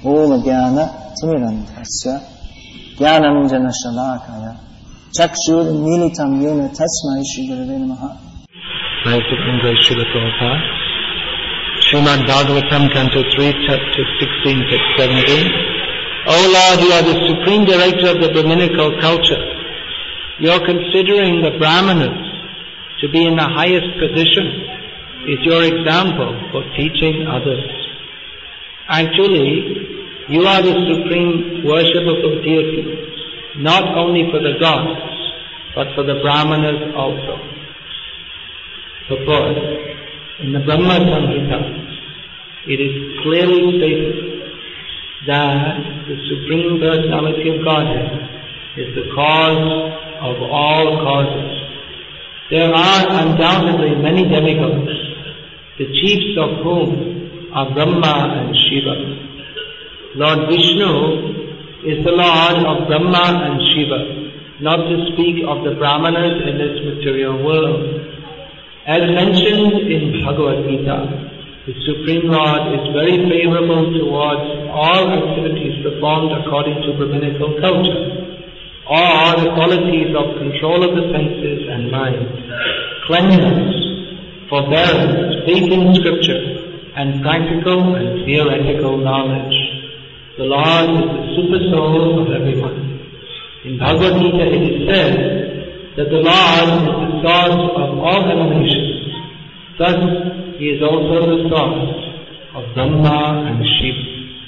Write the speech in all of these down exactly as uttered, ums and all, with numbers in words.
Om Jnana Timirandhasya Jnananjana Shalakaya Chakshur Militam Yena Tasmai Shri Gurave Namaha. May Supreme Grace Srila Prabhupada. Srimad Bhagavatam, Canto three, Chapter sixteen, Text seventeen. O Lord, you are the Supreme Director of the Brahminical culture. You are considering the Brahmanas to be in the highest position. Is your example for teaching others. Actually, you are the supreme worshipper of deities, not only for the gods, but for the Brahmanas also. Purport. In the Brahma Samhita, it is clearly stated that the Supreme Personality of Godhead is the cause of all causes. There are undoubtedly many demigods, the chiefs of whom are Brahma and Shiva. Lord Vishnu is the Lord of Brahma and Shiva, not to speak of the Brahmanas in this material world. As mentioned in Bhagavad Gita, the Supreme Lord is very favorable towards all activities performed according to Brahminical culture, or the qualities of control of the senses and mind, cleanliness, forbearance, faith in scripture, and practical and theoretical knowledge. The Lord is the super soul of everyone. In Bhagavad Gita it is said that the Lord is the source of all emanations. Thus, He is also the source of Brahma and Shiva.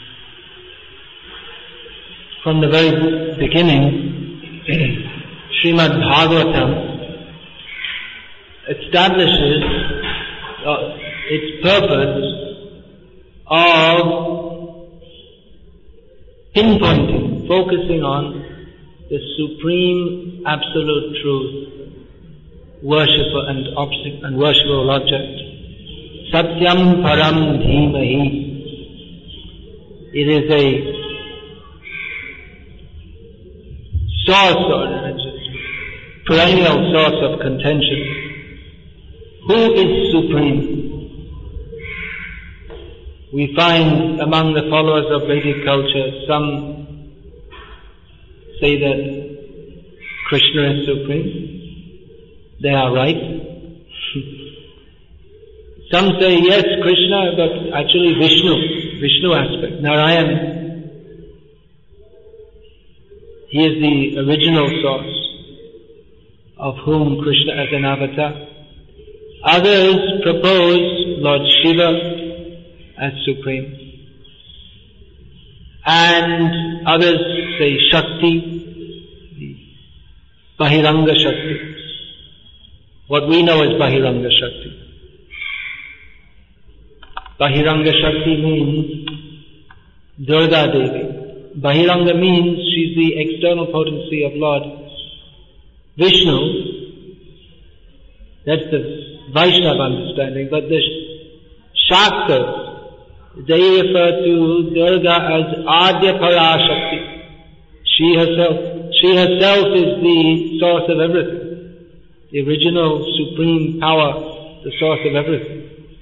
From the very beginning, Srimad Bhagavatam establishes uh, its purpose of pinpointing, focusing on the supreme absolute truth, worshipper and object and worshipable object. Satyam Param Dhimahi. It is a source or perennial source of contention. Who is supreme? We find among the followers of Vedic culture, some say that Krishna is supreme. They are right. Some say yes, Krishna, but actually Vishnu, Vishnu aspect, Narayana. He is the original source of whom Krishna as an avatar. Others propose Lord Shiva as supreme. And others say Shakti, Bahiranga Shakti. What we know as Bahiranga Shakti. Bahiranga Shakti means Durga Devi. Bahiranga means she's the external potency of Lord Vishnu. That's the Vaishnava understanding. But the Shastras, they refer to Durga as Adya Parashakti. She herself, she herself is the source of everything. The original supreme power, the source of everything.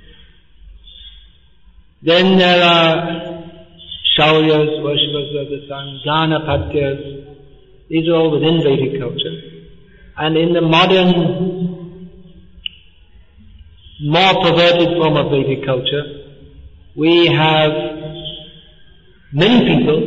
Then there are Shauryas, worshippers of the sun, Ganapatyas. These are all within Vedic culture. And in the modern, more perverted form of Vedic culture, we have many people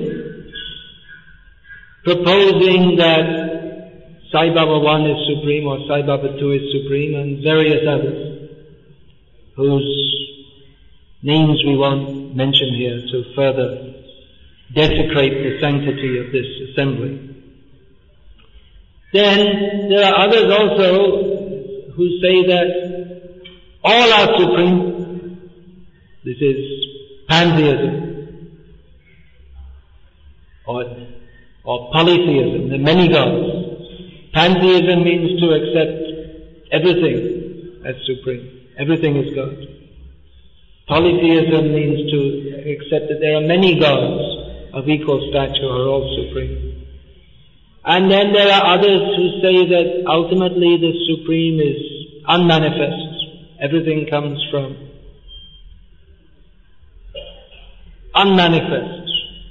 proposing that Sai Baba one is supreme or Sai Baba two is supreme, and various others whose names we won't mention here to further desecrate the sanctity of this assembly. Then there are others also who say that all are supreme. This is pantheism or, or polytheism, the many gods. Pantheism means to accept everything as supreme. Everything is God. Polytheism means to accept that there are many gods of equal stature who are all supreme. And then there are others who say that ultimately the supreme is unmanifest. Everything comes from unmanifest.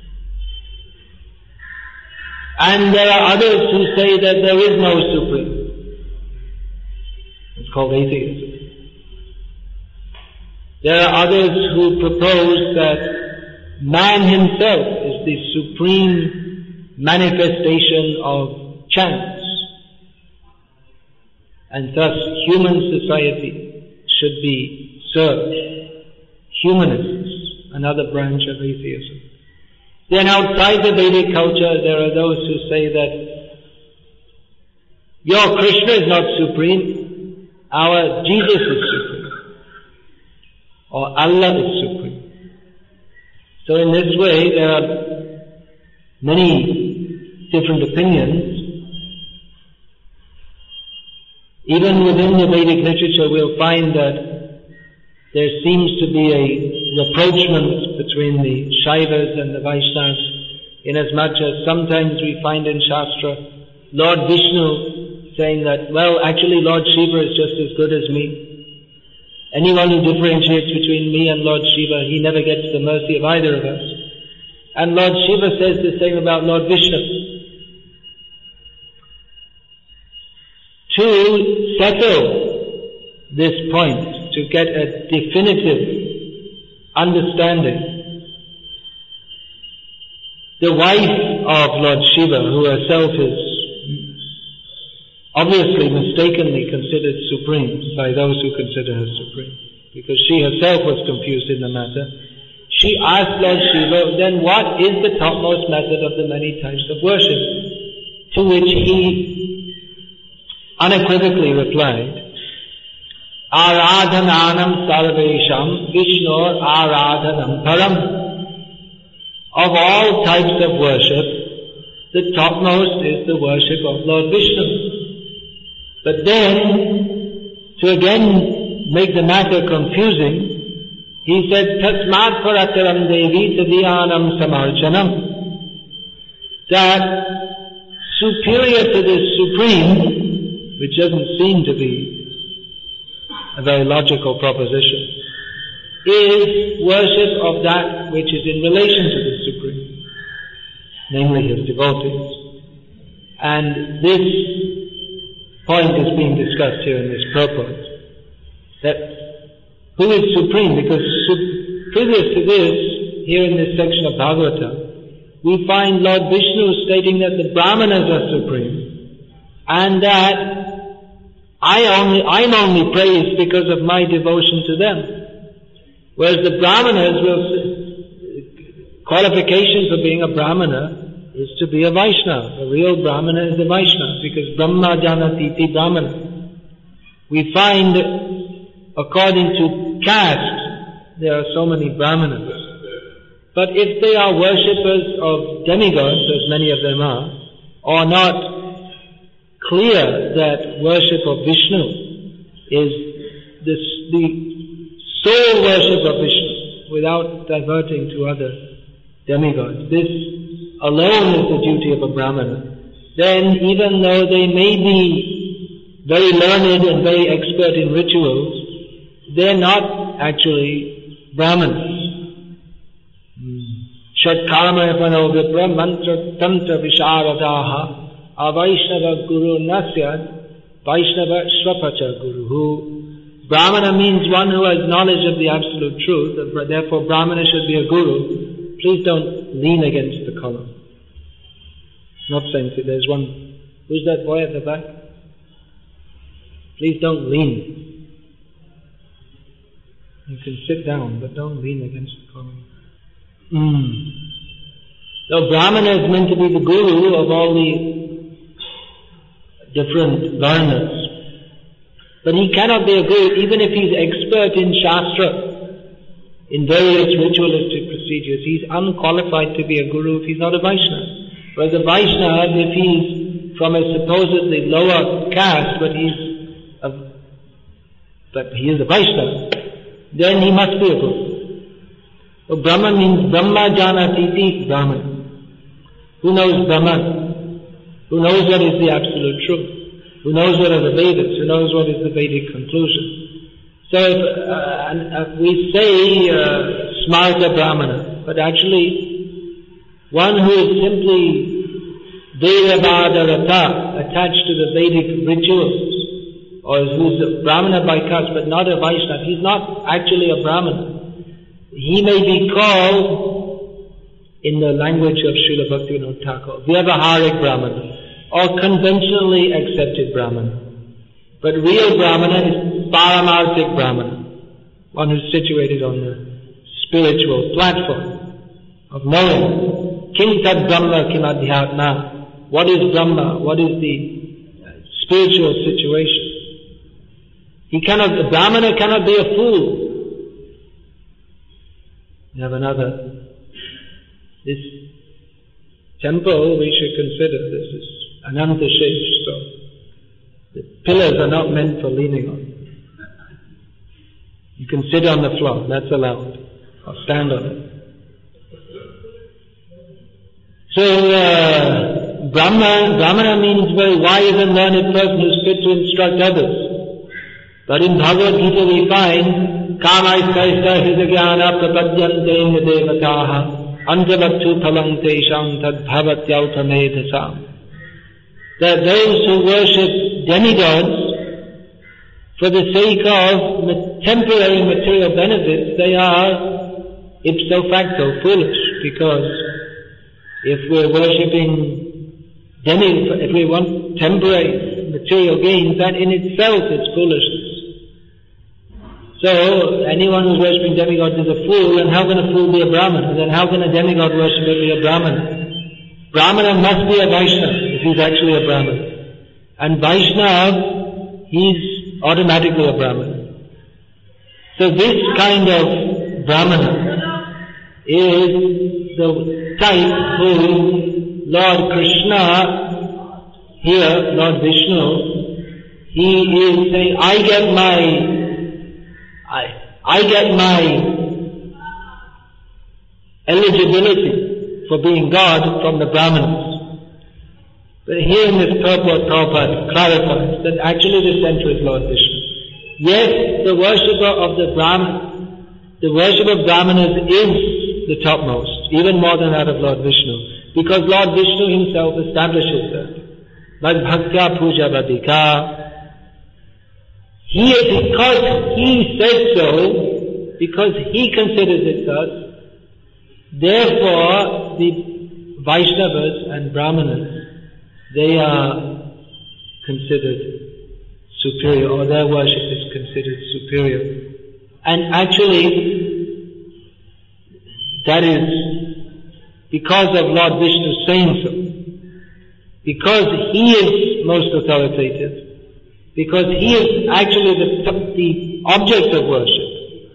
And there are others who say that there is no Supreme. It's called atheism. There are others who propose that man himself is the supreme manifestation of chance, and thus human society should be served. Humanists, another branch of atheism. Then outside the Vedic culture, there are those who say that your Krishna is not supreme, our Jesus is supreme, or Allah is supreme. So in this way, there are many different opinions. Even within the Vedic literature, we'll find that there seems to be a rapprochement between the Shaivas and the Vaishnavas, inasmuch as sometimes we find in Shastra Lord Vishnu saying that, well, actually Lord Shiva is just as good as me. Anyone who differentiates between me and Lord Shiva, he never gets the mercy of either of us. And Lord Shiva says the same about Lord Vishnu. To settle this point, to get a definitive understanding, the wife of Lord Shiva, who herself is obviously mistakenly considered supreme by those who consider her supreme, because she herself was confused in the matter, she asked Lord Shiva, then what is the topmost method of the many types of worship? To which he unequivocally replied, Aradhananam sarvesham Vishnor aradhanam param. Of all types of worship, the topmost is the worship of Lord Vishnu. But then, to again make the matter confusing, he said, Tasmat parataram devi tadhyanam samarchanam. That superior to the supreme, which doesn't seem to be a very logical proposition, is worship of that which is in relation to the Supreme, namely His devotees. And this point is being discussed here in this purport, that who is Supreme? Because su- previous to this, here in this section of Bhagavata, we find Lord Vishnu stating that the Brahmanas are supreme, and that I only, I'm only praised because of my devotion to them. Whereas the Brahmanas will, qualification for being a Brahmana is to be a Vaishnava. A real Brahmana is a Vaishnava, because Brahma Janatiti Brahmana. We find, according to caste, there are so many Brahmanas. But if they are worshippers of demigods, as many of them are, or not clear that worship of Vishnu is this, the sole worship of Vishnu, without diverting to other demigods, this alone is the duty of a Brahmana, then even though they may be very learned and very expert in rituals, they're not actually Brahmanas. Shatkarma Epano Vipra Mantra Tantra Visharadaha Avaishnava Guru Nasyad Vaishnava Swapacha Guru. Who Brahmana means one who has knowledge of the absolute truth, therefore Brahmana should be a guru. Please don't lean against the column. Not saying that there's one, who's that boy at the back? Please don't lean. You can sit down, but don't lean against the column. Mm. So Brahmana is meant to be the guru of all the different varnas. But he cannot be a guru even if he's expert in Shastra, in various ritualistic procedures. He's unqualified to be a guru if he's not a Vaishnava. Whereas a Vaishnava, if he's from a supposedly lower caste, but he's a, but he is a Vaishnava, then he must be a guru. So Brahma means Brahma Janatiti Brahman. Who knows Brahman? Who knows what is the absolute truth? Who knows what are the Vedas? Who knows what is the Vedic conclusion? So if uh, uh, we say uh, Smarta Brahmana, but actually one who is simply Devavadarata, attached to the Vedic rituals, or who's a Brahmana by caste but not a Vaishnava, he's not actually a Brahmana. He may be called, in the language of Srila Bhaktivinoda Thakur, Vyavaharik Brahmana, or conventionally accepted Brahmana. But real Brahmana is Paramarthik Brahmana, one who's situated on the spiritual platform of knowing. Kim tad Brahma kim adhyatma. What is Brahma? What is the spiritual situation? He cannot, the Brahmana cannot be a fool. We have another. This temple we should consider, this is Ananta Shesh, so the pillars are not meant for leaning on. You can sit on the floor, that's allowed, or stand on it. So, uh, Brahma, Brahmana means very wise and learned person who's fit to instruct others. But in Bhagavad Gita we find, Kamaistaista hridayana prapadyante devataha anjavattu phalam tesham tadbhavatyauta medhasam. That those who worship demigods for the sake of temporary material benefits, they are ipso facto foolish, because if we're worshipping demi, if we want temporary material gains, that in itself is foolishness. So, anyone who's worshipping demigods is a fool, and how can a fool be a Brahmana? Then how can a demigod worshipper be a Brahmana? Brahmana must be a Vaishnava if he's actually a Brahmana. And Vaishnava, he's automatically a Brahmana. So this kind of Brahmana is the type who Lord Krishna, here Lord Vishnu, he is saying, I get my I, I get my eligibility for being God from the Brahmanas. But here in this purport, Prabhupada clarifies that actually the center is Lord Vishnu. Yes, the worshipper of the Brahman, the worship of Brahmanas is the topmost, even more than that of Lord Vishnu, because Lord Vishnu himself establishes that. But bhaktya puja vadika. He, because he said so, because he considers it thus, therefore the Vaishnavas and Brahmanas, they are considered superior, or their worship is considered superior. And actually, that is because of Lord Vishnu saying so. Because he is most authoritative. Because he is actually the, the object of worship.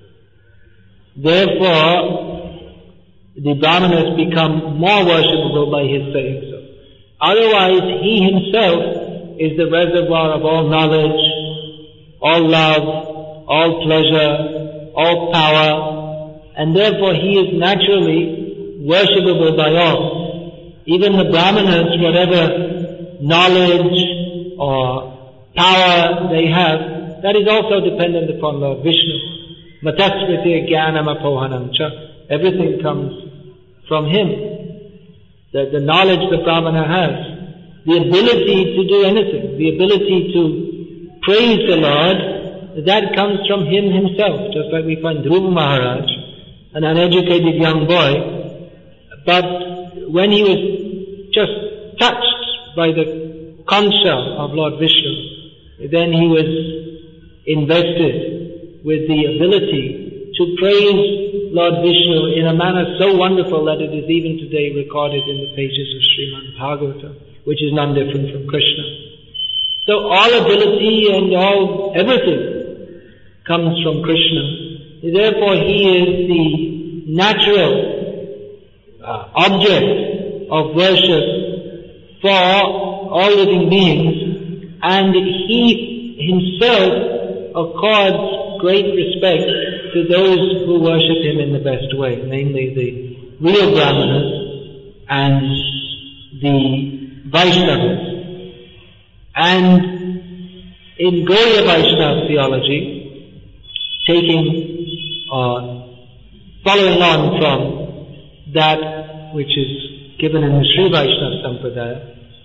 Therefore, the Brahmanas become more worshipable by his saying so. Otherwise, he himself is the reservoir of all knowledge, all love, all pleasure, all power, and therefore he is naturally worshipable by all. Even the Brahmanas, whatever knowledge or power they have, that is also dependent upon Lord Vishnu. Matasmriti jnanam apohanam cha. Everything comes from him. The, the knowledge the Brahmana has, the ability to do anything, the ability to praise the Lord, that comes from him himself. Just like we find Dhruva Maharaj, an uneducated young boy, but when he was just touched by the conch shell of Lord Vishnu, then he was invested with the ability to praise Lord Vishnu in a manner so wonderful that it is even today recorded in the pages of Srimad Bhagavatam, which is none different from Krishna. So all ability and all, everything comes from Krishna. Therefore he is the natural uh, object of worship for all living beings, and he himself accords great respect to those who worship him in the best way, namely the real Brahmanas and the Vaishnavas. And in Gaudiya Vaishnava theology, taking uh, following on from that which is given in the Sri Vaishnava Sampradaya,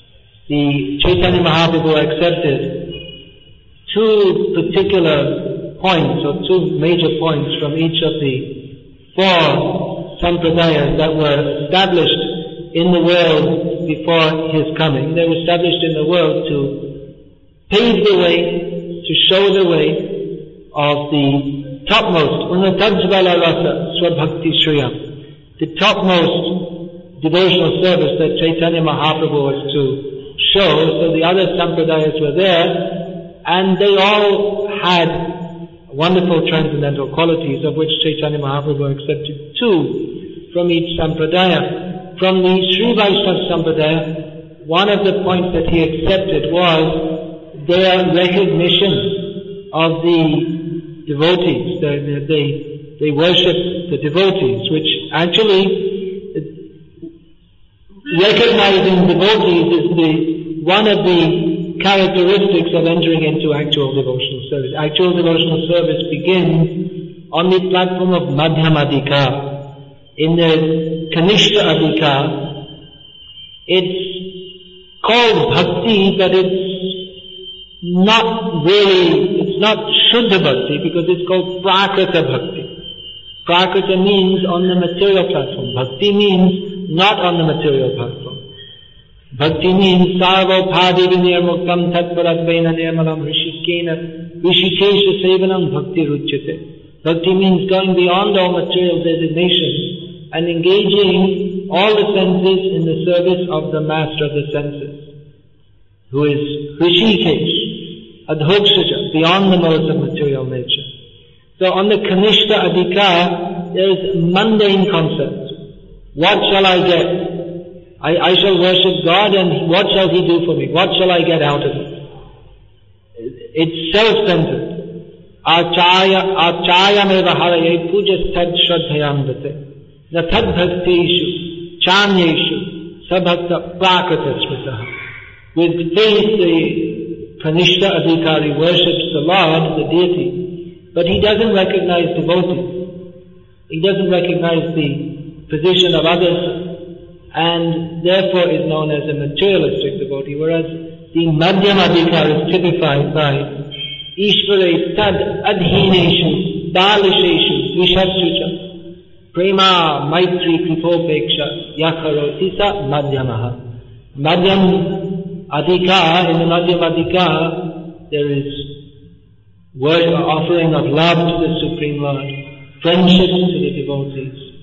the Chaitanya Mahaprabhu accepted two particular points, or two major points from each of the four sampradayas that were established in the world before his coming. They were established in the world to pave the way, to show the way of the topmost, Unatajvala Rasa Swabhakti Shriyam, the topmost devotional service that Chaitanya Mahaprabhu was to show. So the other sampradayas were there, and they all had wonderful transcendental qualities, of which Chaitanya Mahaprabhu accepted two from each sampradaya. From the Sri Vaishnava sampradaya, one of the points that he accepted was their recognition of the devotees. They, they, they worship the devotees, which actually recognizing devotees is the one of the characteristics of entering into actual devotional service. Actual devotional service begins on the platform of Madhyamadika. In the Kanishta Adhikar, it's called bhakti, but it's not really, it's not Shuddha Bhakti, because it's called Prakrita Bhakti. Prakrita means on the material platform. Bhakti means not on the material platform. Bhakti means sarvo phadivi nirmuktam tatparadvaina nirmalam rishikena rishikesha sevanam bhakti ruchyate. Bhakti means going beyond all material designations and engaging all the senses in the service of the master of the senses, who is Rishikesh, Adhokshaja, beyond the modes of material nature. So on the Kanishta Adhikar, there is mundane concept. What shall I get? I, I shall worship God, and what shall He do for me? What shall I get out of it? It's self-centered. Acharya, acharya meva haraye pujas tad shraddhayam vate. Na tad bhakteshu, chanyeshu, sabhakta prakrita smritaha. With faith, the Kanishta Adhikari worships the Lord, the deity, but he doesn't recognize devotees. He doesn't recognize the position of others, and therefore is known as a materialistic devotee, whereas the Madhyam Adhikar is typified by Ishvare tad adhineshu, balisheshu, vishadsucha, prema maitri kripopeksha, yakaroti sa madhyamaha. Madhyam Adhikar, in the Madhyam Adhikar, there is word offering of love to the Supreme Lord, friendship to the devotees,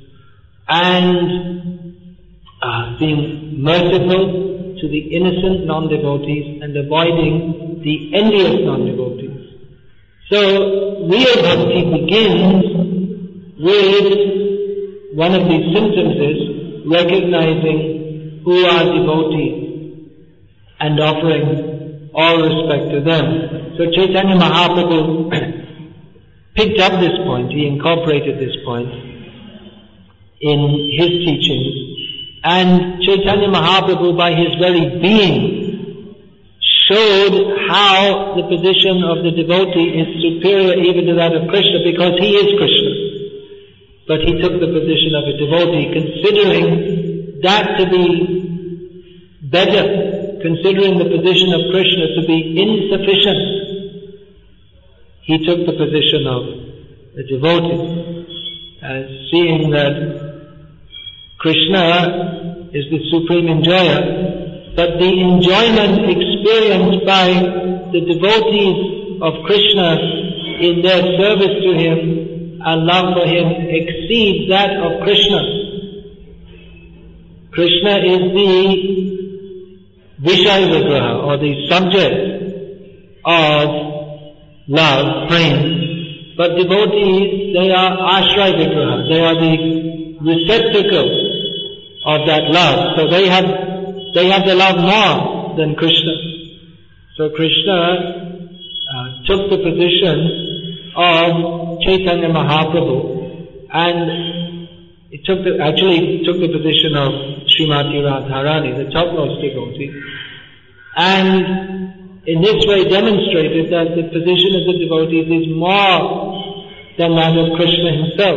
and uh, being merciful to the innocent non-devotees and avoiding the envious non-devotees. So, real bhakti begins with one of these symptoms is recognizing who are devotees and offering all respect to them. So Chaitanya Mahaprabhu picked up this point, he incorporated this point in his teachings, and Chaitanya Mahaprabhu, by his very being, showed how the position of the devotee is superior even to that of Krishna, because he is Krishna. But he took the position of a devotee, considering that to be better, considering the position of Krishna to be insufficient. He took the position of a devotee, as seeing that Krishna is the supreme enjoyer, but the enjoyment experienced by the devotees of Krishna in their service to him and love for him exceeds that of Krishna. Krishna is the Vishaya Vigraha, or the subject of love, prema, but devotees, they are Ashraya Vigraha, they are the receptacle of that love. So they have, they have the love more than Krishna. So Krishna uh, took the position of Chaitanya Mahaprabhu, and it took the, actually took the position of Srimati Radharani, the topmost devotee, and in this way demonstrated that the position of the devotees is more than that of Krishna himself.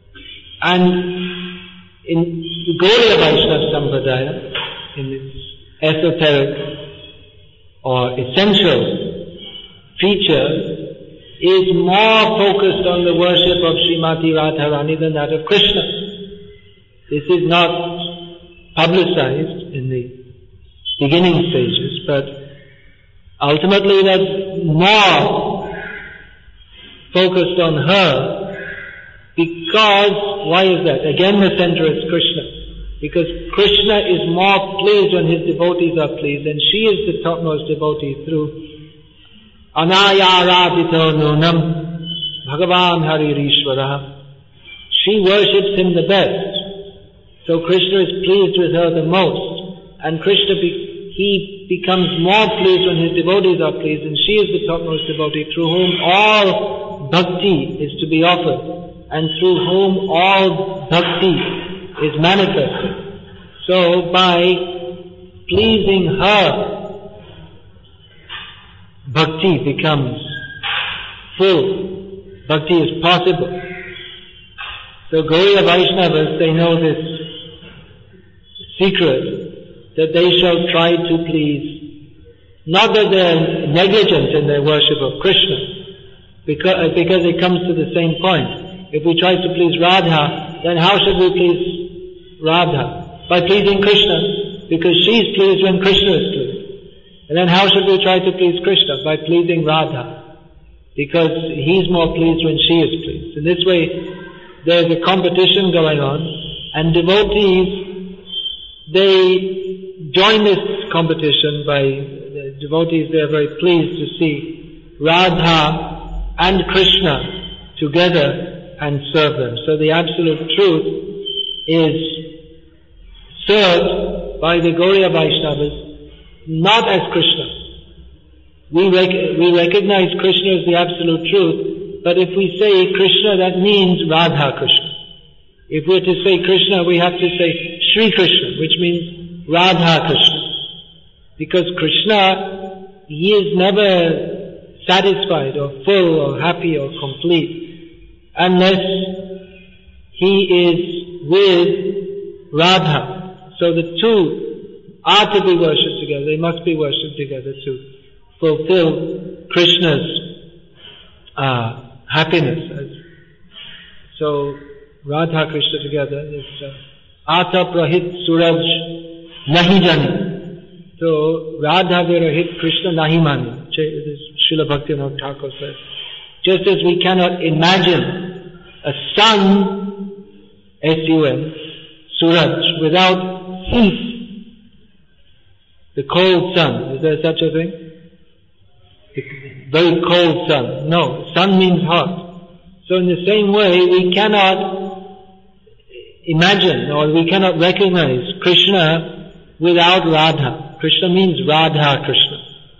And in the Gaudiya Vaishnava Sampradaya, in this esoteric or essential feature is more focused on the worship of Srimati Radharani than that of Krishna. This is not publicized in the beginning stages, but ultimately that's more focused on her because, why is that? Again the center is Krishna. Because Krishna is more pleased when his devotees are pleased, and she is the topmost devotee through Anayaradito Nunam Bhagavan Haririshvara. She worships him the best. So Krishna is pleased with her the most. And Krishna, be, he becomes more pleased when his devotees are pleased, and she is the topmost devotee through whom all bhakti is to be offered, and through whom all bhakti is manifested. So by pleasing her, bhakti becomes full. Bhakti is possible. So Gaudiya Vaishnavas, they know this secret, that they shall try to please, not that they're negligent in their worship of Krishna, because, because it comes to the same point. If we try to please Radha, then how should we please Radha? By pleasing Krishna, because she's pleased when Krishna is pleased. And then how should we try to please Krishna? By pleasing Radha, because he's more pleased when she is pleased. In this way, there's a competition going on, and devotees, they join this competition by, the devotees, they are very pleased to see Radha and Krishna together and serve them. So the absolute truth is served by the Gaudiya Vaishnavas not as Krishna. We, rec- we recognize Krishna as the absolute truth, but if we say Krishna, that means Radha Krishna. If we're to say Krishna, we have to say Shri Krishna, which means Radha Krishna. Because Krishna, he is never satisfied or full or happy or complete unless he is with Radha. So the two are to be worshipped together. They must be worshipped together to fulfill Krishna's uh, happiness. So Radha Krishna together is Ata Prahit Suraj Nahi Jani. So Radha Virahit Krishna Nahi Mani. Srila Bhaktivinoda Thakur says. Just as we cannot imagine a sun, S U N, Suraj, without heat. The cold sun, is there such a thing? The very cold sun. No, sun means hot. So in the same way, we cannot imagine or we cannot recognize Krishna without Radha. Krishna means Radha Krishna.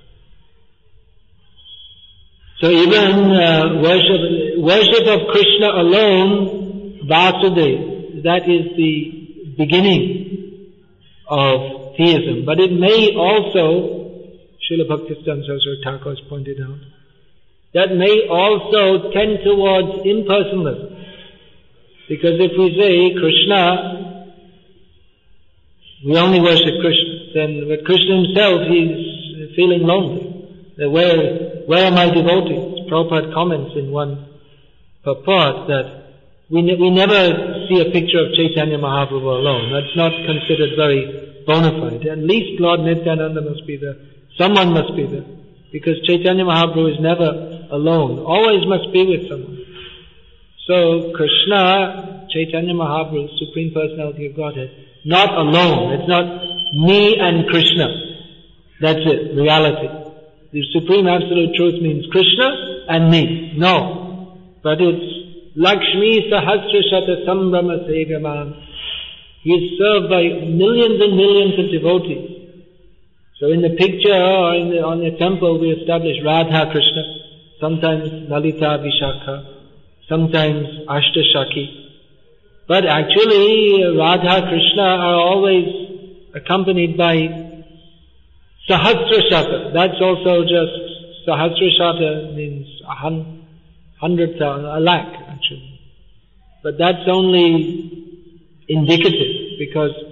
So even uh, worship, worship of Krishna alone, Vasudeva, that is the beginning of theism. But it may also, Srila Bhaktisiddhanta Saraswati Thakur has pointed out, that may also tend towards impersonalism. Because if we say Krishna, we only worship Krishna, then with Krishna himself he's feeling lonely. That where, where are my devotees? Prabhupada comments in one purport that we, ne- we never see a picture of Chaitanya Mahaprabhu alone. That's not considered very bona fide. At least Lord Nityananda must be there. Someone must be there. Because Chaitanya Mahaprabhu is never alone. Always must be with someone. So Krishna, Chaitanya Mahaprabhu, Supreme Personality of Godhead, not alone. It's not me and Krishna. That's it, reality. The Supreme Absolute Truth means Krishna and me. No. But it's Lakshmi Sahasra Shata Sambrama Sevaman. He is served by millions and millions of devotees. So in the picture or in the, on the temple we establish Radha Krishna, sometimes Lalita Vishakha, sometimes Ashtashaki. But actually Radha Krishna are always accompanied by Sahasra Shata. That's also just, Sahasra Shata means a hun, hundred thousand, a lakh actually. But that's only indicative, because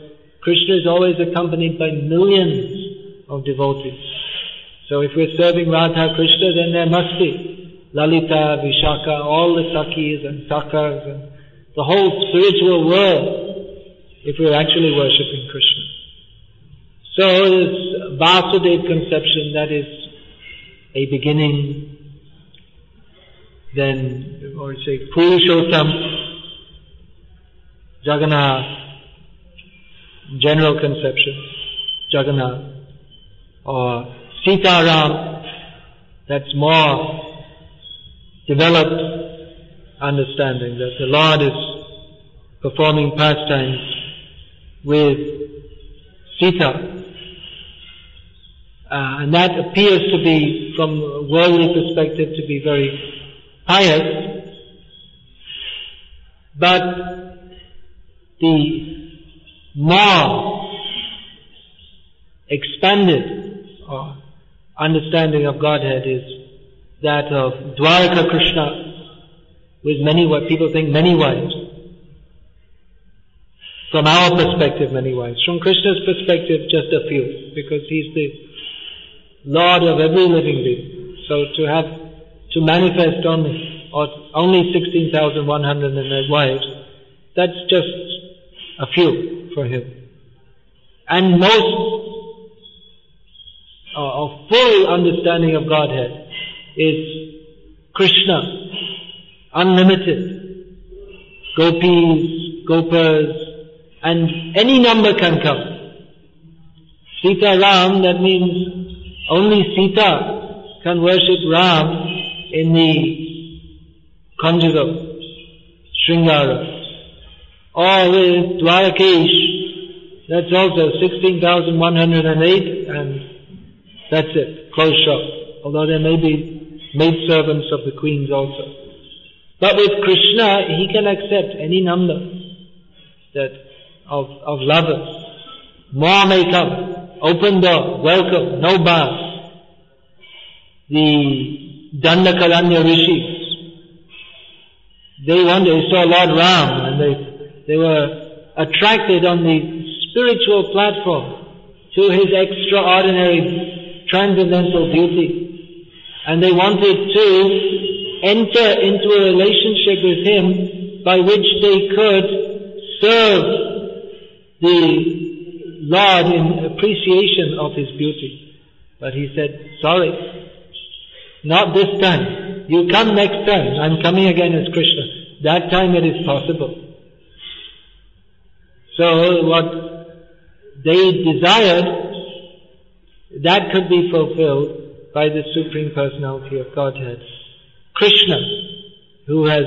Krishna is always accompanied by millions of devotees. So if we're serving Radha Krishna, then there must be Lalita, Vishaka, all the Sakhis and Sakhas and the whole spiritual world, if we're actually worshipping Krishna. So this Vasudeva conception, that is a beginning. Then, or say, Purushottam, Jagannath, general conception, Jagannath, or Sitaram, that's more developed understanding, that the Lord is performing pastimes with Sita. Uh, and that appears to be, from a worldly perspective, to be very pious, but the more expanded or understanding of Godhead is that of Dwaraka Krishna with many wives. People think many wives. From our perspective, many wives. From Krishna's perspective, just a few, because He's the Lord of every living being. So to have, to manifest only, or only sixteen thousand one hundred eight wives, that's just a few for Him. And most, uh, a full understanding of Godhead is Krishna, unlimited. Gopis, Gopas, and any number can come. Sita Ram, that means only Sita can worship Ram in the conjugal, Sringara. Or with Dwarakesh, that's also sixteen thousand one hundred eight, and that's it, close shop. Although there may be maidservants of the queens also. But with Krishna, He can accept any number that of, of lovers. More may come. Open door, welcome, no bars. The Dandakaranya rishis, they one day saw Lord Ram, and they they were attracted on the spiritual platform to His extraordinary transcendental beauty. And they wanted to enter into a relationship with Him by which they could serve the Lord in appreciation of His beauty. But He said, sorry, not this time. You come next time. I'm coming again as Krishna. That time it is possible. So what they desired, that could be fulfilled by the Supreme Personality of Godhead. Krishna, who has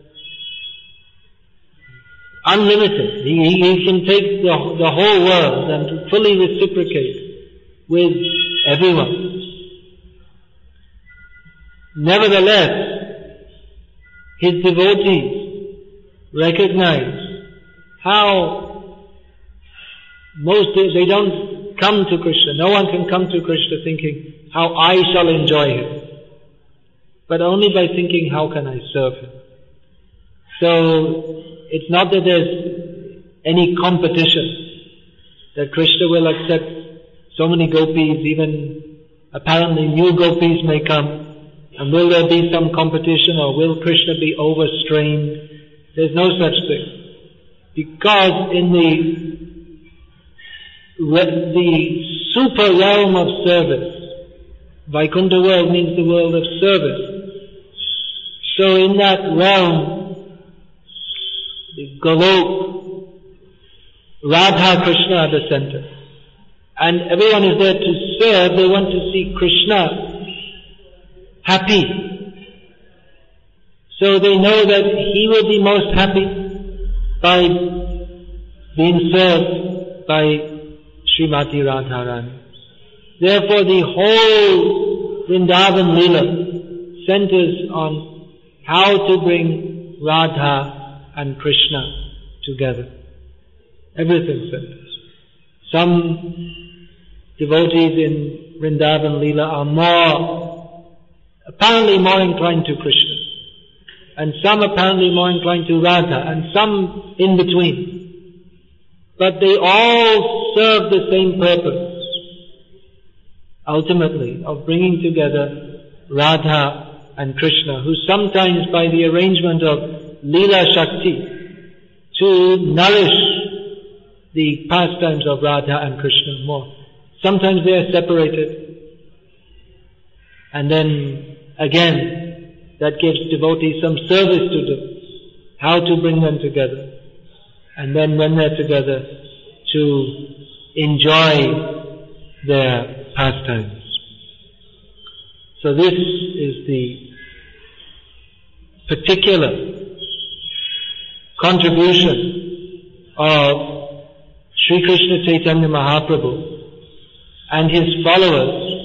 unlimited, he, he can take the, the whole world and fully reciprocate with everyone. Nevertheless, His devotees recognize how most, they don't come to Krishna. No one can come to Krishna thinking, how I shall enjoy Him. But only by thinking, how can I serve Him? So, it's not that there's any competition, that Krishna will accept so many gopis, even apparently new gopis may come, and will there be some competition, or will Krishna be overstrained? There's no such thing. Because in the the super realm of service, Vaikuntha world means the world of service. So in that realm, the Golok, Radha Krishna are the center. And everyone is there to serve. They want to see Krishna happy. So they know that He will be most happy by being served by Srimati Radharani. Therefore the whole Vrindavan Leela centers on how to bring Radha and Krishna together. Everything centers. Some devotees in Vrindavan Leela are more, apparently more inclined to Krishna, and some apparently more inclined to Radha, and some in between. but they all serve the same purpose, ultimately, of bringing together Radha and Krishna, who sometimes by the arrangement of Leela Shakti to nourish the pastimes of Radha and Krishna more. Sometimes they are separated, and then again that gives devotees some service to do, how to bring them together, and then when they're together to enjoy their pastimes. So this is the particular contribution of Sri Krishna Chaitanya Mahaprabhu and his followers,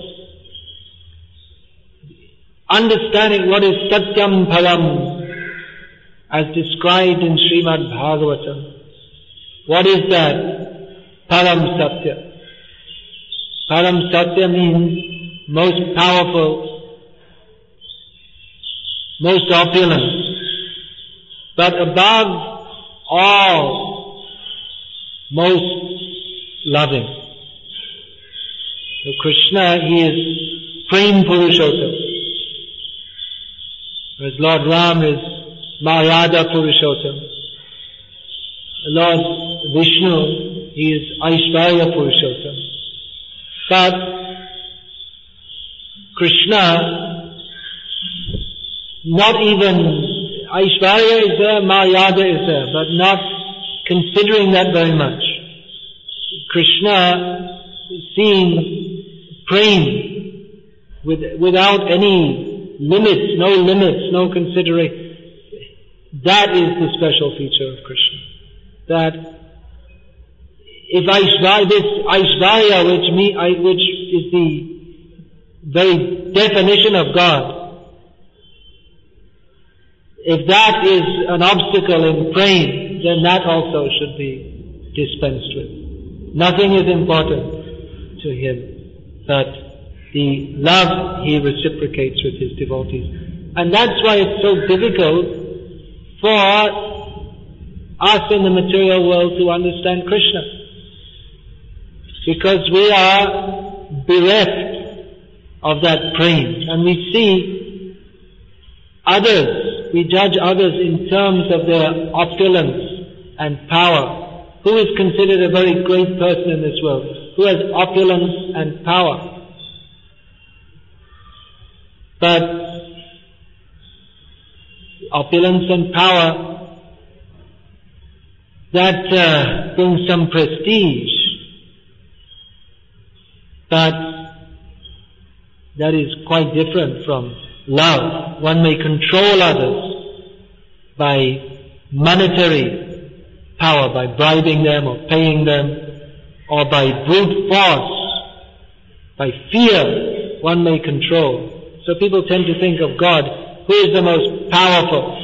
understanding what is Satyam Param as described in Srimad Bhagavatam. What is that? Param Satya. Param Satya means most powerful, most opulent, but above all, most loving. So Krishna, he is Prem Purushottam, whereas Lord Ram is Maryada Purushottam. Lord Vishnu, he is Aishvarya Purushottam. But Krishna, not even Aishvarya is there, Maryada is there, but not considering that very much. Krishna is seeing Prem with, without any limits, no limits, no consideration. That is the special feature of Krishna. That if Aishvarya, this Aishvarya, which me, I, which is the very definition of God, if that is an obstacle in praying, then that also should be dispensed with. Nothing is important to him but the love he reciprocates with his devotees. And that's why it's so difficult for us in the material world to understand Krishna. Because we are bereft of that prema. And we see others, we judge others in terms of their opulence and power. Who is considered a very great person in this world? Who has opulence and power? But opulence and power, that uh, brings some prestige. But that is quite different from love. One may control others by monetary power, by bribing them or paying them, or by brute force, by fear, one may control. So people tend to think of God, who is the most powerful.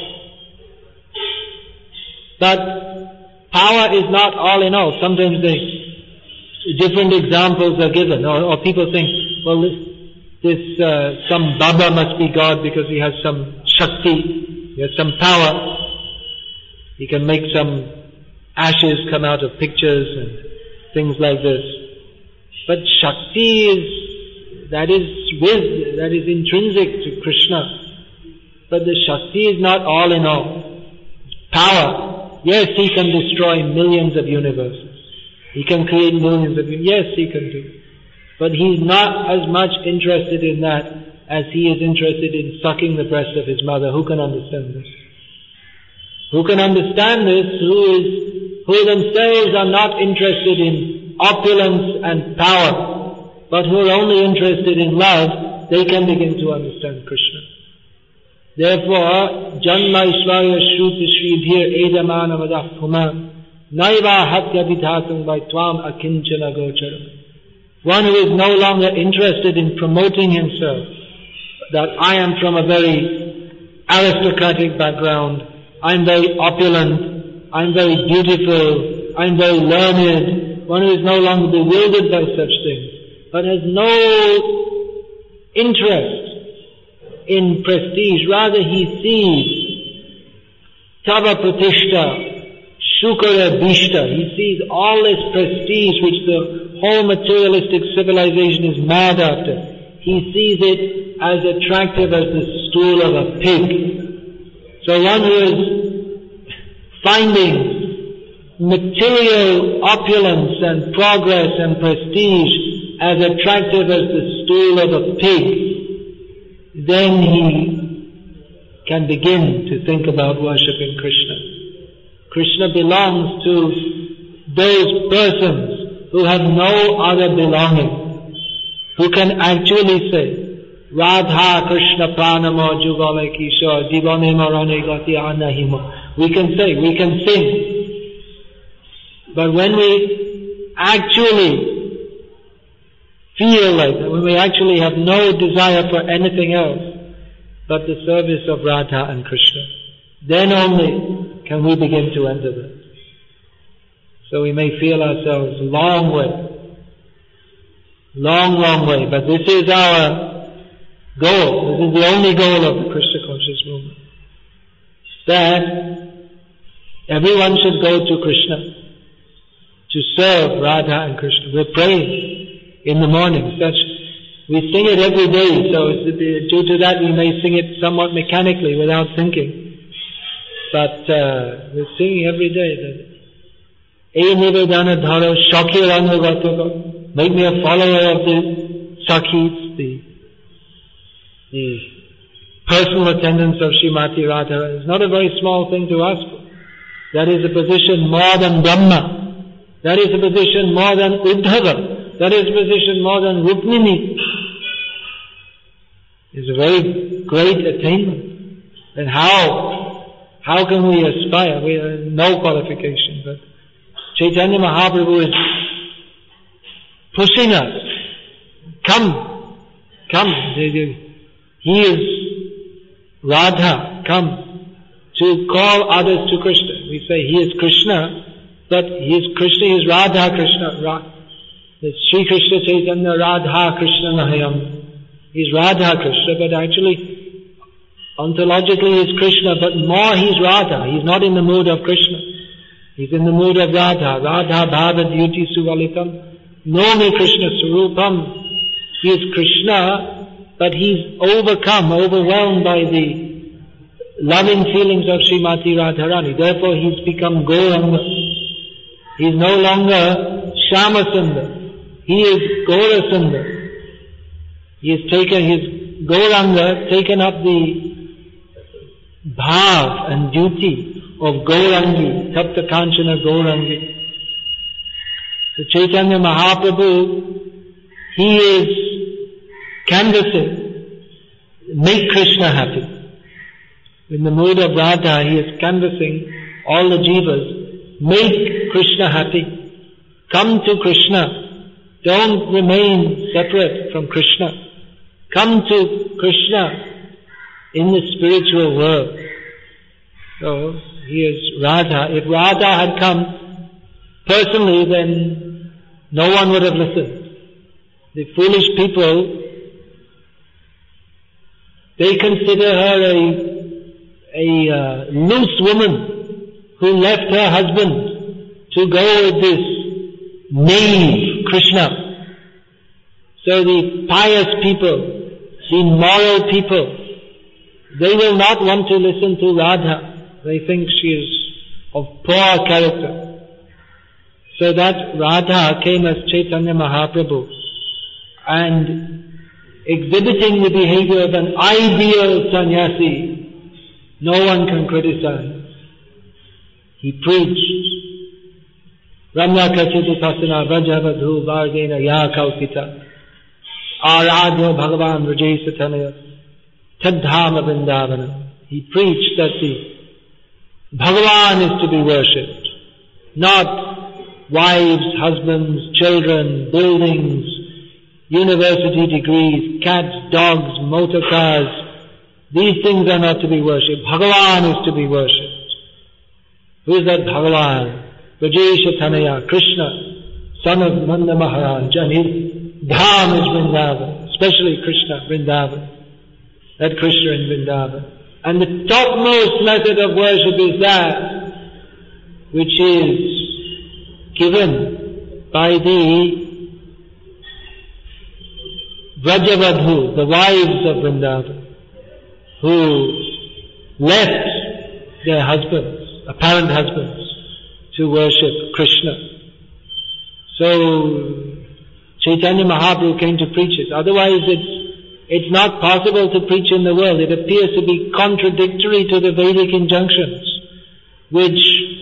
But power is not all in all. Sometimes they, different examples are given, or, or people think, well, this, this uh, some Baba must be God because he has some Shakti, he has some power. He can make some ashes come out of pictures and things like this. But Shakti is, that is with, that is intrinsic to Krishna. But the Shakti is not all in all. Power. Yes, he can destroy millions of universes. He can create millions of universes. Yes, he can do. But he's not as much interested in that as he is interested in sucking the breast of his mother. Who can understand this? Who can understand this? Who is, who themselves are not interested in opulence and power, but who are only interested in love, they can begin to understand Krishna. Therefore, Janma Ishvarya Shruti Shribhir Edamana Vadah Puma Naiva Hatya Vidhatam by Tvam Akinchana Gocharam. One who is no longer interested in promoting himself, that I am from a very aristocratic background, I'm very opulent, I'm very beautiful, I'm very learned. One who is no longer bewildered by such things, but has no interest in prestige. Rather he sees Tava Pratishta, Shukara Bhishta. He sees all this prestige which the whole materialistic civilization is mad after. He sees it as attractive as the stool of a pig. So one who is finding material opulence and progress and prestige as attractive as the stool of a pig, then he can begin to think about worshipping Krishna. Krishna belongs to those persons who have no other belonging, who can actually say, Radha Krishna Pranamo Jugale Kishore Divane Marane Gati Anahimo. We can say, we can sing. But when we actually feel like that, when we actually have no desire for anything else but the service of Radha and Krishna, then only can we begin to enter that. So we may feel ourselves long way, long, long way, but this is our goal. This is the only goal of the Krishna conscious movement. That everyone should go to Krishna to serve Radha and Krishna. We're praying in the morning. Such, we sing it every day, so due to that we may sing it somewhat mechanically without thinking. But uh, we're singing every day that E Nivedana Dharo Shakhi Ranagataga, make me a follower of the Sakhis, the, the personal attendants of Srimati Radha. It's not a very small thing to ask for. That is a position more than Brahma. That is a position more than Uddhava. That is a position more than Rukmini. It's a very great attainment. And how How can we aspire? We have no qualification, but Chaitanya Mahaprabhu is pushing us. Come, come. He is Radha, come, to call others to Krishna. We say he is Krishna, but he is Krishna, he is Radha Krishna. It's Sri Krishna Chaitanya Radha Krishna Nahayam. He is Radha Krishna, but actually ontologically he is Krishna, but more he is Radha. He is not in the mood of Krishna. He is in the mood of Radha. Radha Bhava Dyuti Suvalitam. Nomi Krishna Surupam. He is Krishna, but he is overcome, overwhelmed by the loving feelings of Srimati Radharani. Therefore he has become Gauranga. He is no longer Shyamasundar. He is Gaurasundar. He has taken his Gauranga, taken up the bhav and duty of Gaurangi, Tapta Kanchana Gaurangi. So Chaitanya Mahaprabhu, he is canvassing, make Krishna happy. In the mood of Radha, he is canvassing all the jivas, make Krishna happy. Come to Krishna. Don't remain separate from Krishna. Come to Krishna in the spiritual world. So, he is Radha. If Radha had come personally, then no one would have listened. The foolish people, they consider her a, a uh, loose woman who left her husband to go with this knave, Krishna. So the pious people, the moral people, they will not want to listen to Radha. They think she is of poor character. So that Radha came as Chaitanya Mahaprabhu and exhibiting the behavior of an ideal sannyasi, no one can criticize. He preached, Ramya Kachiti Pasana Vrajavadhu Vargena Ya Kalpita Aradhya Bhagavan Rajay Satanaya Tadhama Vrindavana. He preached that the Bhagavan is to be worshipped, not wives, husbands, children, buildings, university degrees, cats, dogs, motor cars. These things are not to be worshipped. Bhagavan is to be worshipped. Who is that Bhagavan? Rajesha Tanaya, Krishna, son of Nanda Maharaj, and his dham is Vrindavan, especially Krishna, Vrindavan. That Krishna in Vrindavan. And the topmost method of worship is that which is given by the Vrajavadhu, the wives of Vrindavan, who left their husbands, apparent husbands, to worship Krishna. So Chaitanya Mahaprabhu came to preach it. Otherwise it's, it's not possible to preach in the world. It appears to be contradictory to the Vedic injunctions, which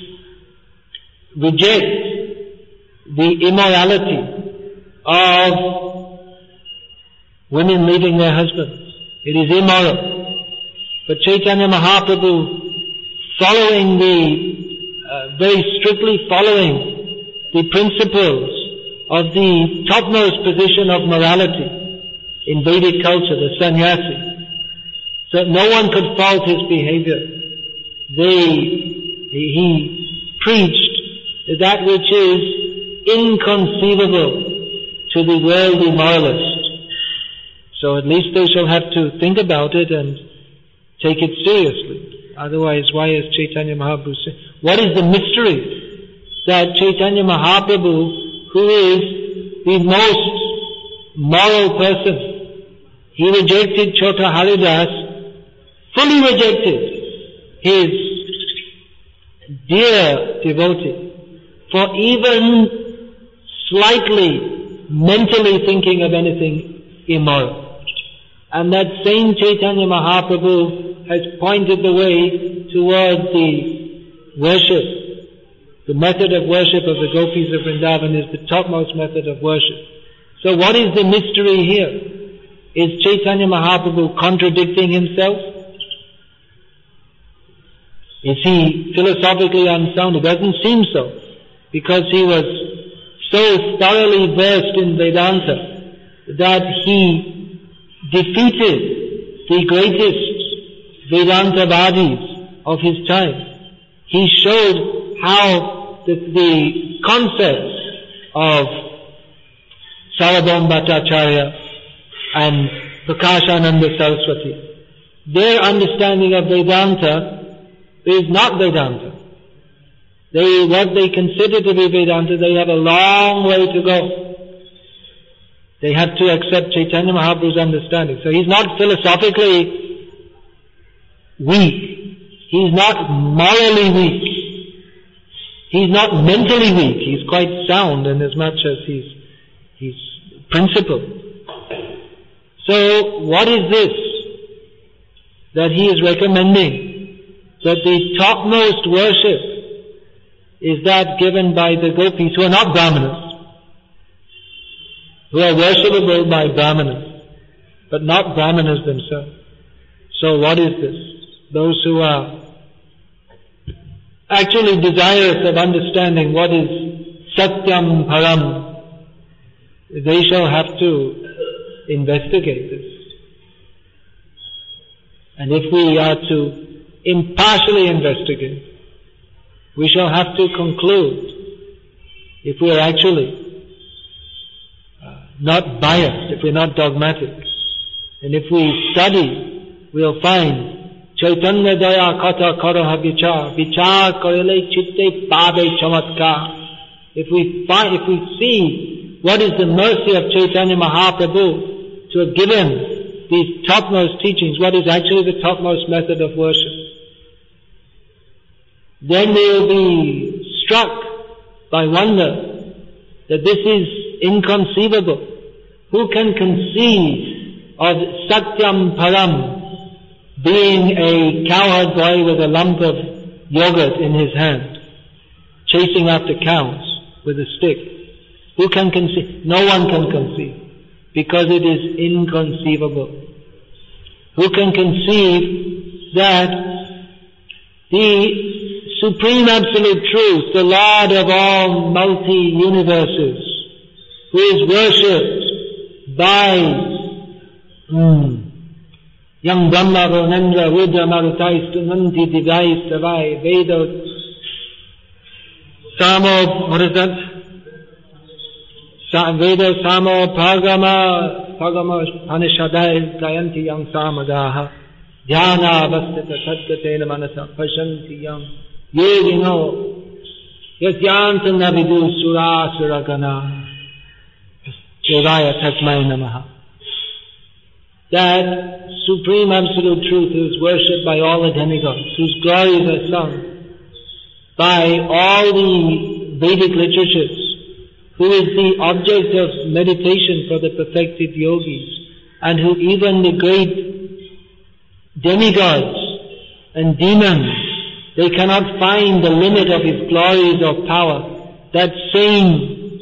reject the immorality of women leaving their husbands. It is immoral. But Chaitanya Mahaprabhu, following the, uh, very strictly following the principles of the topmost position of morality in Vedic culture, the sannyasi, so no one could fault his behavior. They, he preached that which is inconceivable to the worldly moralist. So at least they shall have to think about it and take it seriously. Otherwise, why is Chaitanya Mahaprabhu saying? What is the mystery that Chaitanya Mahaprabhu, who is the most moral person, he rejected Chota Haridas, fully rejected his dear devotee for even slightly mentally thinking of anything immoral. And that same Chaitanya Mahaprabhu has pointed the way towards the worship. The method of worship of the gopis of Vrindavan is the topmost method of worship. So what is the mystery here? Is Chaitanya Mahaprabhu contradicting himself? Is he philosophically unsound? It doesn't seem so, because he was so thoroughly versed in Vedanta that he defeated the greatest Vedantavadis of his time. He showed how the, the concepts of Sarvabhauma Bhattacharya and Prakashananda Saraswati, their understanding of Vedanta is not Vedanta. They, what they consider to be Vedanta, they have a long way to go. They have to accept Chaitanya Mahaprabhu's understanding. So he's not philosophically weak. He's not morally weak. He's not mentally weak. He's quite sound in as much as he's, he's principled. So what is this that he is recommending? That the topmost worship is that given by the gopis who are not Brahmanas, who are worshipable by Brahmanas, but not Brahmanas themselves. So what is this? Those who are actually desirous of understanding what is Satyam Param, they shall have to investigate this. And if we are to impartially investigate, we shall have to conclude, if we are actually uh, not biased, if we're not dogmatic, and if we study, we'll find Chaitanya Daya Kata Karaha Vichar, Vichar Karele Chitte Pade Chamatkar. If we find, if we see what is the mercy of Chaitanya Mahaprabhu to have given these topmost teachings, what is actually the topmost method of worship, then they will be struck by wonder that this is inconceivable. Who can conceive of Satyam Param being a cowherd boy with a lump of yogurt in his hand, chasing after cows with a stick? Who can conceive? No one can conceive, because it is inconceivable. Who can conceive that the Supreme Absolute Truth, the Lord of all multi-universes, who is worshipped by mm, Yang Brahma, Ronendra, Rudra, Marutais, Tunanti, Divais, Tavai, Veda, Samo, what is that? Sa- Veda, Samo, Pagama, Pagama, Anishadai, Gayanti, Yang Samadaha, Dhyana, Vastita, Tatkatena, Manasa, Pashanti, Yang, Yegino, Yasyanta navidu sura suragana devaya tasmai namaha. That supreme absolute truth who is worshipped by all the demigods, whose glories are sung by all the Vedic literatures, who is the object of meditation for the perfected yogis, and who even the great demigods and demons, they cannot find the limit of his glories or power. That same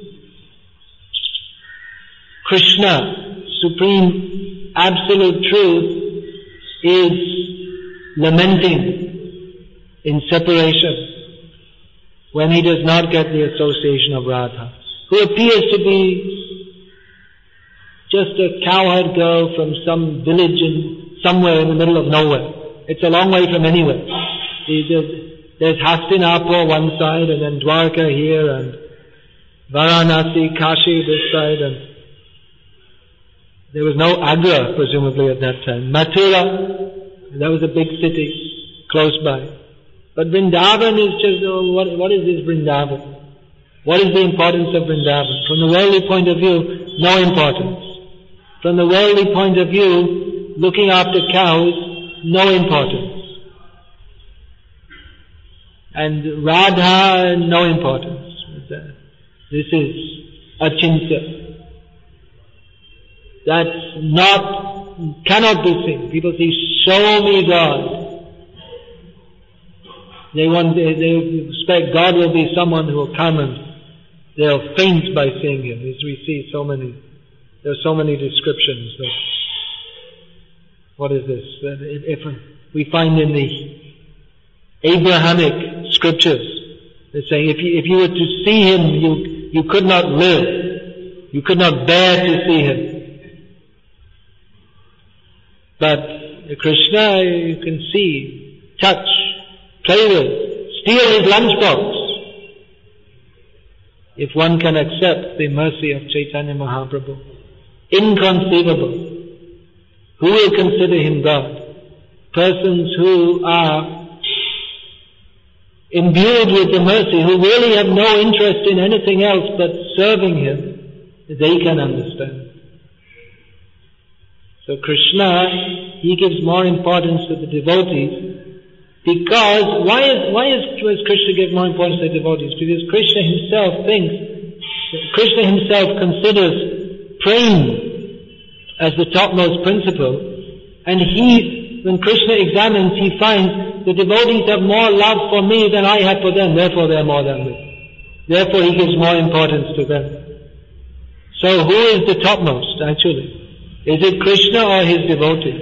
Krishna, supreme absolute truth, is lamenting in separation when he does not get the association of Radha, who appears to be just a cowherd girl from some village in somewhere in the middle of nowhere. It's a long way from anywhere. There's Hastinapur one side, and then Dwarka here, and Varanasi, Kashi this side, and there was no Agra presumably at that time. Mathura, that was a big city close by. But Vrindavan is just, oh, what, what is this Vrindavan? What is the importance of Vrindavan? From the worldly point of view, no importance. From the worldly point of view, looking after cows, no importance. And Radha, no importance. This is achintya. That's not, cannot be seen. People say, show me God. They want, they, they expect God will be someone who will come and they'll faint by seeing Him. As we see so many, there are so many descriptions that, what is this? If we find in the Abrahamic scriptures, they're saying if you, if you were to see Him, you, you could not live. You could not bear to see Him. But Krishna, you can see, touch, play with, steal His lunchbox. If one can accept the mercy of Chaitanya Mahaprabhu. Inconceivable. Who will consider Him God? Persons who are imbued with the mercy, who really have no interest in anything else but serving Him, they can understand. So Krishna, He gives more importance to the devotees, because, why is, why is, does Krishna give more importance to the devotees? Because Krishna Himself thinks, Krishna Himself considers praying as the topmost principle, and He, when Krishna examines, He finds the devotees have more love for me than I have for them, therefore they are more than me. Therefore He gives more importance to them. So who is the topmost, actually? Is it Krishna or His devotees?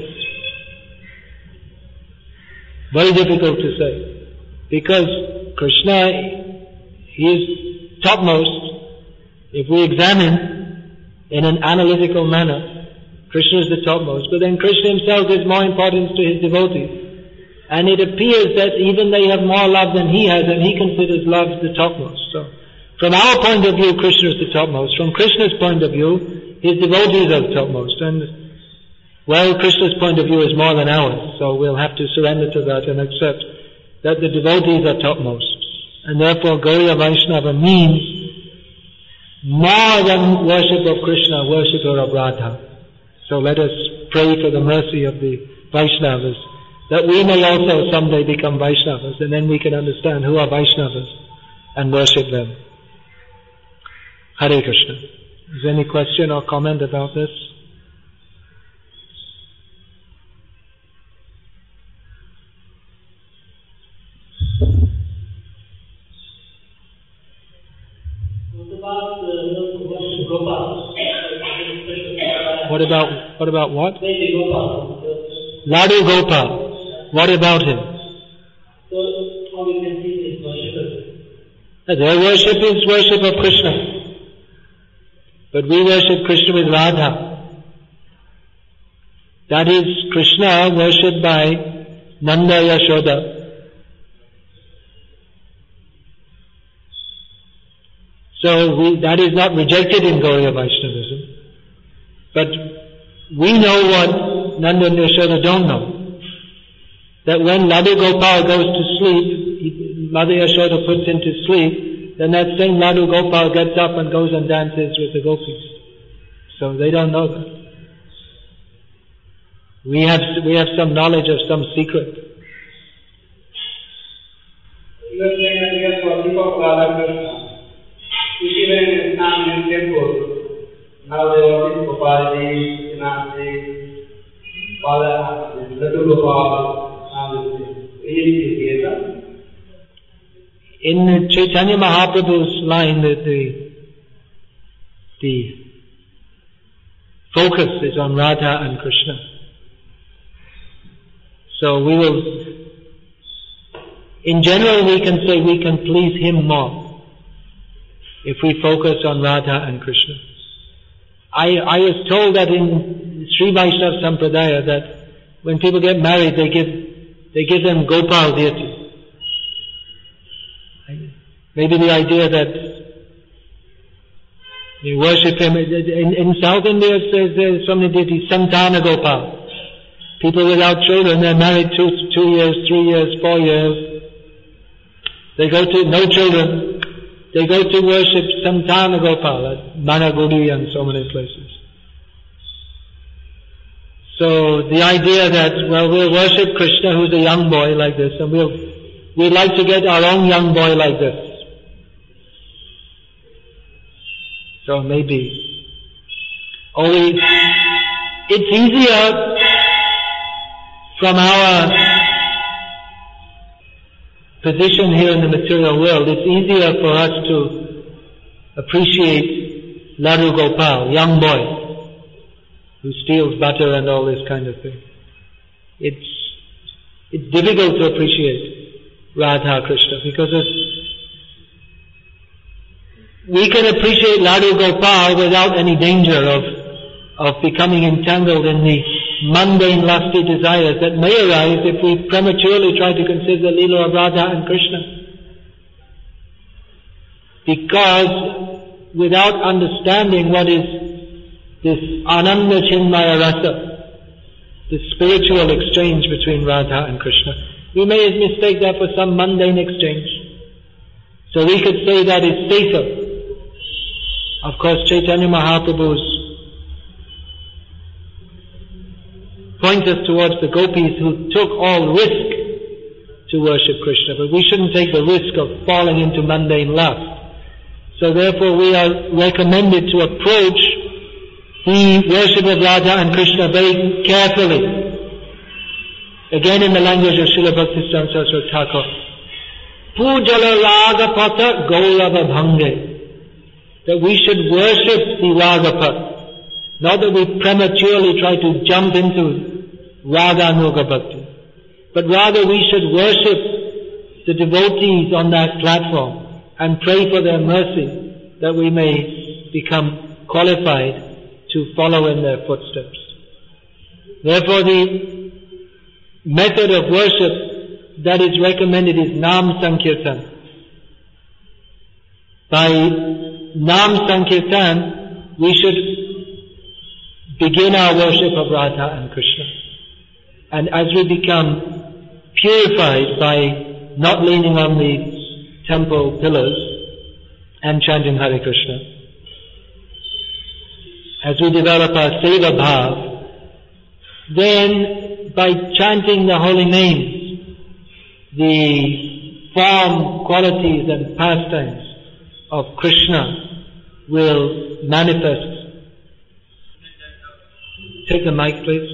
Very difficult to say. Because Krishna, He is topmost. If we examine in an analytical manner, Krishna is the topmost. But then Krishna Himself gives more importance to His devotees. And it appears that even they have more love than He has, and He considers love the topmost. So, from our point of view, Krishna is the topmost. From Krishna's point of view, His devotees are the topmost. And well, Krishna's point of view is more than ours, so we'll have to surrender to that and accept that the devotees are topmost. And therefore, Gauriya Vaishnava means more than worship of Krishna, worshipper of Radha. So let us pray for the mercy of the Vaishnavas, that we may also someday become Vaishnavas, and then we can understand who are Vaishnavas and worship them. Hare Krishna. Is there any question or comment about this? What about, what about what? Ladu Gopal. What about him? Their worship is worship of Krishna. But we worship Krishna with Radha. That is Krishna worshipped by Nanda Yashoda. So we, that is not rejected in Gauriya Vaishnavism. But we know what Nanda and Yashoda don't know. That when Ladu Gopal goes to sleep, he, Mother Yashoda puts him to sleep, then that same Ladu Gopal gets up and goes and dances with the gopis. So they don't know that. We have we have some knowledge of some secret. You are saying that we are worship of Radha Krishna. Even in Islam temple, now they worship Gopalji, Nasi, Father, Ladu Gopal, now this is in Chaitanya Mahaprabhu's line, the, the, the focus is on Radha and Krishna. So we will, in general we can say we can please him more if we focus on Radha and Krishna. I, I was told that in Sri Vaishnava Sampradaya that when people get married they give, they give them Gopal deity. Maybe the idea that you worship him. In, in South India there's, there's so many deities, Santana Gopal. People without children, they're married two, two years, three years, four years. They go to, no children. They go to worship Santana Gopal at Managudi and so many places. So the idea that, well, we'll worship Krishna who's a young boy like this, and we'll, we'd like to get our own young boy like this. So maybe. Only, it's easier from our position here in the material world, it's easier for us to appreciate Ladu Gopal, young boy, who steals butter and all this kind of thing. It's, it's difficult to appreciate Radha Krishna because it's, we can appreciate Ladu Gopal without any danger of, of becoming entangled in the mundane lusty desires that may arise if we prematurely try to consider the Leela of Radha and Krishna. Because without understanding what is this Ananda Chinmaya Rasa, the spiritual exchange between Radha and Krishna, we may mistake that for some mundane exchange. So we could say that is safer. Of course, Chaitanya Mahaprabhu's point us towards the gopis who took all risk to worship Krishna, but we shouldn't take the risk of falling into mundane lust. So therefore we are recommended to approach the worship of Radha and Krishna very carefully. Again in the language of Srila Bhaktisiddhanta Saraswati Thakur, Pujala Ragapata Gaurava Bhange, that we should worship the Ragapata. Not that we prematurely try to jump into Raga Nuga Bhakti, but rather we should worship the devotees on that platform and pray for their mercy that we may become qualified to follow in their footsteps. Therefore the method of worship that is recommended is Nam Sankirtan. By Nam Sankirtan we should begin our worship of Radha and Krishna. And as we become purified by not leaning on the temple pillars and chanting Hare Krishna, as we develop our Seva Bhav, then by chanting the holy names, the form, qualities and pastimes of Krishna will manifest. Take the mic, please.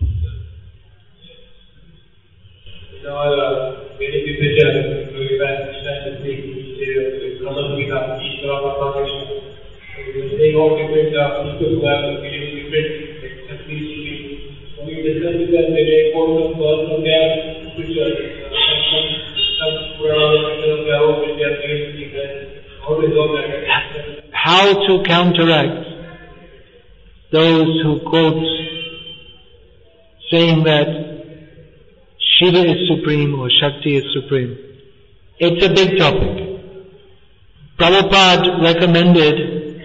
So, uh, many people here, we have speak, they come and meet up, each of our Krishna. They all different people who have different ethnicity. When we discuss with them, they may quote some verse from their scripture, some some Purana, some Yahoo, which they are saying that how to resolve that. How to counteract those who quote saying that Shiva is supreme or Shakti is supreme. It's a big topic. Prabhupada recommended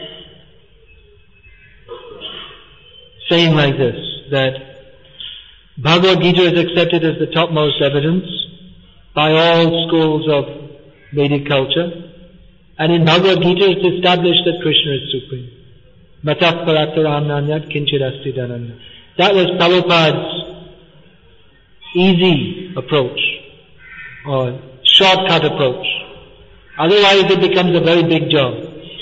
saying like this, that Bhagavad Gita is accepted as the topmost evidence by all schools of Vedic culture, And in Bhagavad Gita it's established that Krishna is supreme. Matah parataram nanyat kinchid asti dhananya. That was Prabhupada's easy approach, or shortcut approach. Otherwise it becomes a very big job.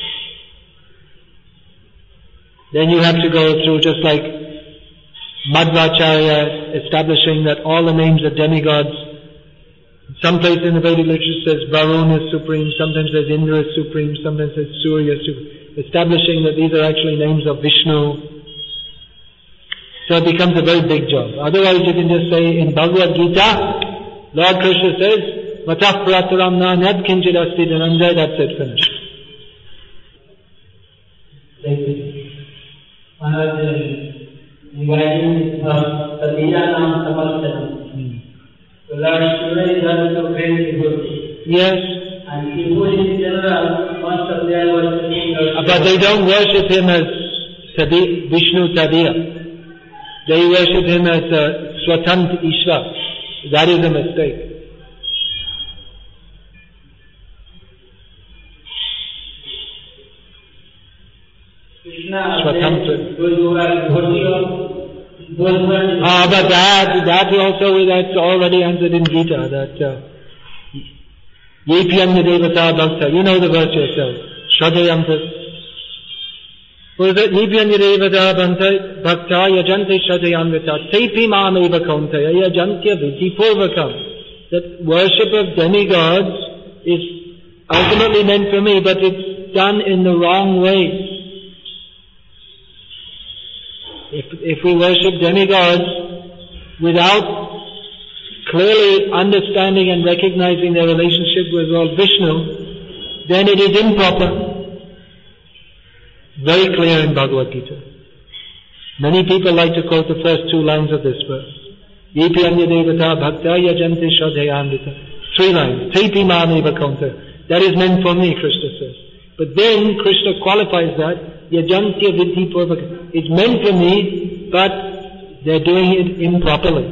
Then you have to go through, just like Madhvacharya establishing that all the names of demigods. Some place in the Vedic literature says Varun is supreme, sometimes says Indra is supreme, sometimes says Surya is supreme. Establishing that these are actually names of Vishnu. So it becomes a very big job. Otherwise you can just say in Bhagavad Gita, Lord Krishna says, Matah parataram nanyat kinchid asti dhananjaya, that's it, finished. Thank you. Regarding Tadila Nam Samarthanam. The Lord Shiva is also very good. Yes. And people in general, most of them worshiping Lord. But they don't worship him as Tadi, Vishnu Tadiya. They worship him as uh, Swatant Ishva. That is a mistake. Swatantra. Ah, but that, that also, that's already answered in Gita, that uh, Yepyanya Devata Bhakta, you know the verse yourself. Shradayanta. What is it? Yepyanya Devata Bhakta Yajante Shradayamrita Tepi Mameva Kauntaya Yajantya Vidhi Purvakam. That worship of demigods is ultimately meant for me, but it's done in the wrong way. If, if we worship demigods without clearly understanding and recognizing their relationship with Lord Vishnu, then it is improper. Very clear in Bhagavad Gita. Many people like to quote the first two lines of this verse. Yepi anya devata bhakta yajante shradhayamrita. Three lines. Tepi mameva kaunta. That is meant for me, Krishna says. But then Krishna qualifies that. Yajantya vidhi purvaka. It's meant for me, but they're doing it improperly.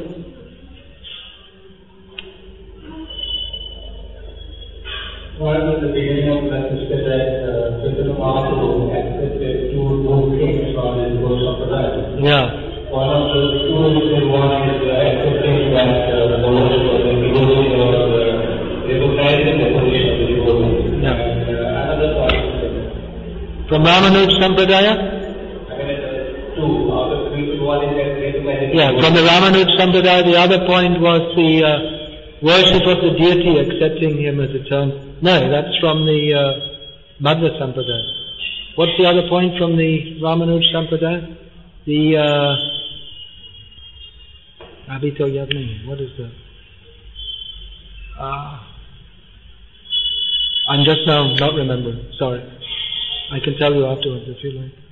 What was the beginning of the sister that Chaitanya Mahaprabhu accepted two more things from his Goswapada? Yeah. One of the two is one is accepting that the worship of the devotee or recognizing the position of the devotee. Yeah. And uh, another point is from Ramanuja Sampradaya? Two, out of three, one is recognizing. Yeah, from the Ramanuja Sampradaya, the other point was the uh, worship of the deity, accepting him as eternal. No, that's from the uh, Madhva Sampradaya. What's the other point from the Ramanuja Sampradaya? The uh, Abhito Yadni, what is that? Uh, I'm just now not remembering, sorry. I can tell you afterwards if you like.